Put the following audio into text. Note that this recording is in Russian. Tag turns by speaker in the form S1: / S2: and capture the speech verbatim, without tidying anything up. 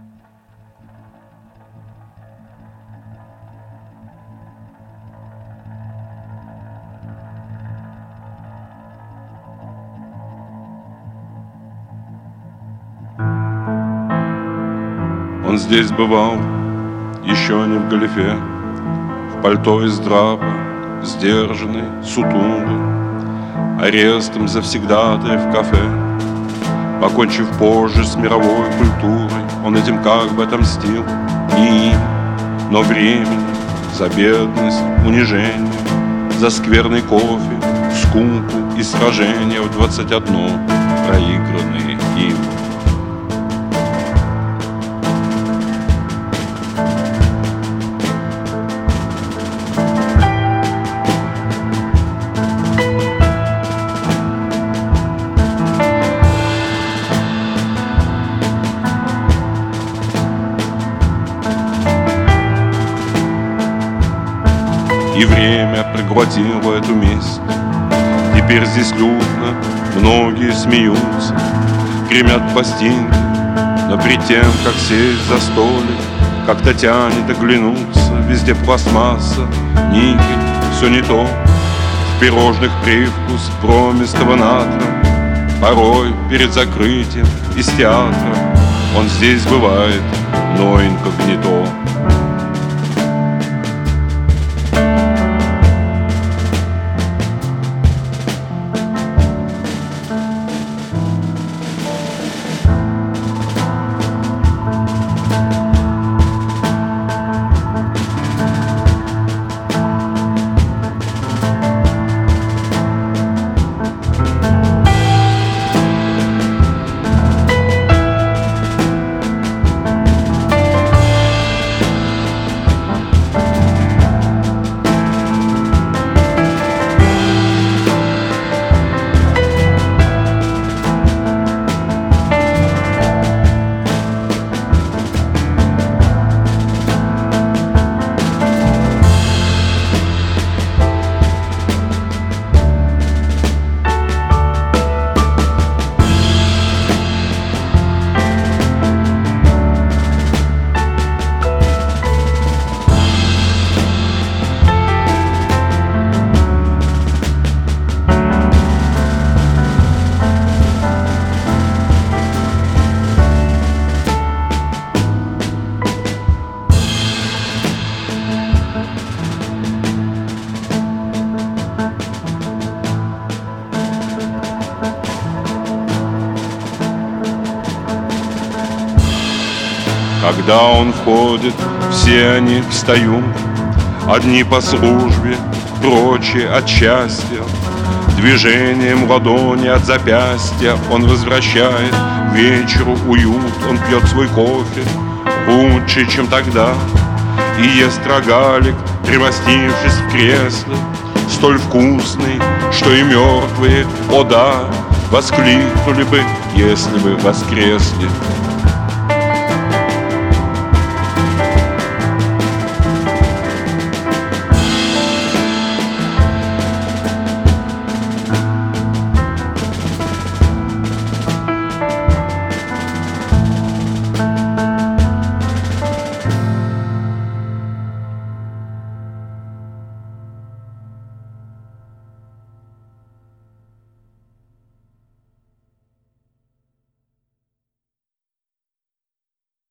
S1: Он здесь бывал, еще не в галифе, в пальто из драпа, сдержанный, сутулый, арестом завсегдатай в кафе. Покончив позже с мировой культурой, он этим как бы отомстил не им, но времени, за бедность, унижение, за скверный кофе, скуку и сражения в двадцать одно, проигранные им. И время проглотило эту месть. Теперь здесь людно, многие смеются, гремят пластинки, но перед тем, как сесть за столик, как-то тянет оглянуться. Везде пластмасса, никель, все не то. В пирожных привкус проместого натра. Порой перед закрытием из театра он здесь бывает, но инкогнито. Когда он входит, все они встают, одни по службе, прочие от счастья. Движением ладони от запястья он возвращает к вечеру уют. Он пьет свой кофе лучше, чем тогда, и ест рогалик, примостившись в кресле, столь вкусный, что и мертвые, о да, воскликнули бы, если бы воскресли.